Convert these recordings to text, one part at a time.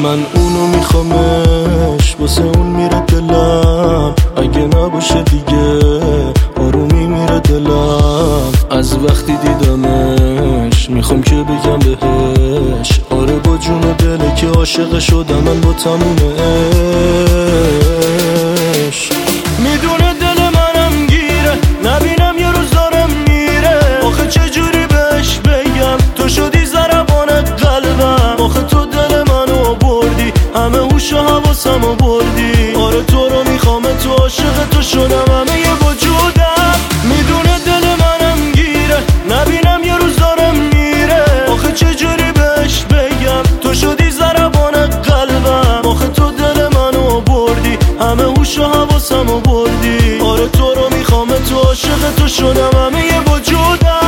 من اونو میخوامش، واسه اون میره دلم، اگه نباشه دیگه آرومی میره دلم. از وقتی دیدمش میخوام که بگم بهش آره با جون و دله که عاشق شدم من با تموم عشق. میدونه دل منم گیره، نبینم یه روز دارم میره، آخه چجوری بهش بگم تو شدی ضربان قلبم. آخه تو دل منو بردی، همه هوش و حواسمو بردی، آره تو رو میخوام، تو عاشق تو شدم همه یه وجودم. میدونه دل منم گیره، نبینم یه روز دارم میره، آخه چجوری بهش بگم تو شدی ضربان قلبم. آخه تو دل منو بردی، همه هوش و حواسمو بردی، آره تو رو میخوام، تو عاشق تو شدم همه یه وجودم.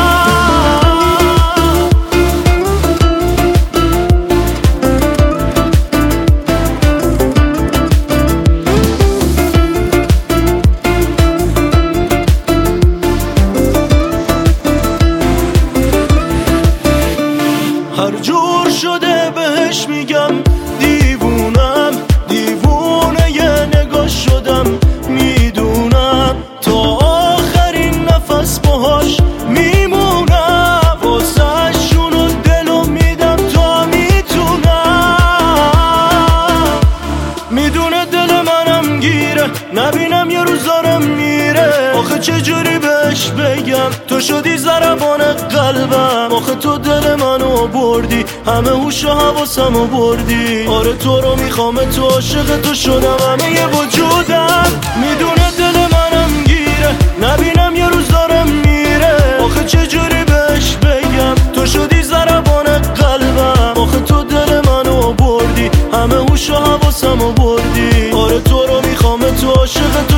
هر جور شده بهش میگم دیوونم، دیوونه یه نگاه شدم، میدونم تا آخرین نفس باهاش میمونم، واسه شونو دلو میدم تا میتونم. میدونه دل منم گیره، نبینم یه روز دارم میره، آخه چجوری بهش بگم تو شدی ضربان قلبم. آخه تو دل منو بردی، همه هوش و حواسمو بردی، آره تو رو میخوام، تو عاشق تو شدم همه یه وجودم. میدونه دل منم گیره، نبینم یه روز دارم میره، آخه چجوری بهش بگم تو شدی ضربان قلبم. آخه تو دل منو بردی، همه هوش و حواسمو بردی، آره تو رو میخوام، تو عاشق